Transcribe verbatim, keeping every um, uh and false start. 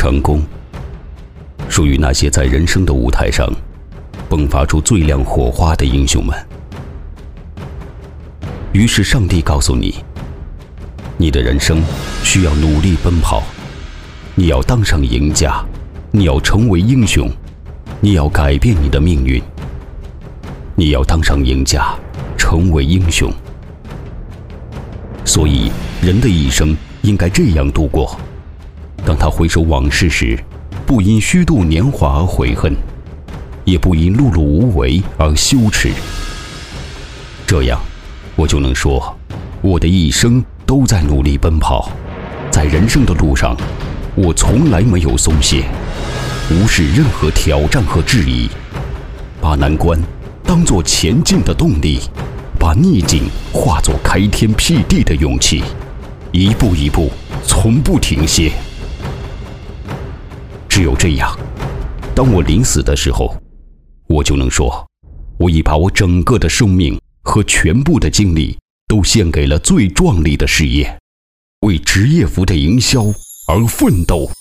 成功属于那些在人生的舞台上迸发出最亮火花的英雄们。于是上帝告诉你，你的人生需要努力奔跑，你要当上赢家，你要成为英雄，你要改变你的命运，你要当上赢家，成为英雄。所以人的一生应该这样度过，当他回首往事时，不因虚度年华而悔恨，也不因碌碌无为而羞耻。这样我就能说，我的一生都在努力奔跑，在人生的路上，我从来没有松懈，无视任何挑战和质疑，把难关当作前进的动力，把逆境化作开天辟地的勇气，一步一步，从不停歇。只有这样，当我临死的时候，我就能说，我已把我整个的生命和全部的精力都献给了最壮丽的事业，为职业服的营销而奋斗。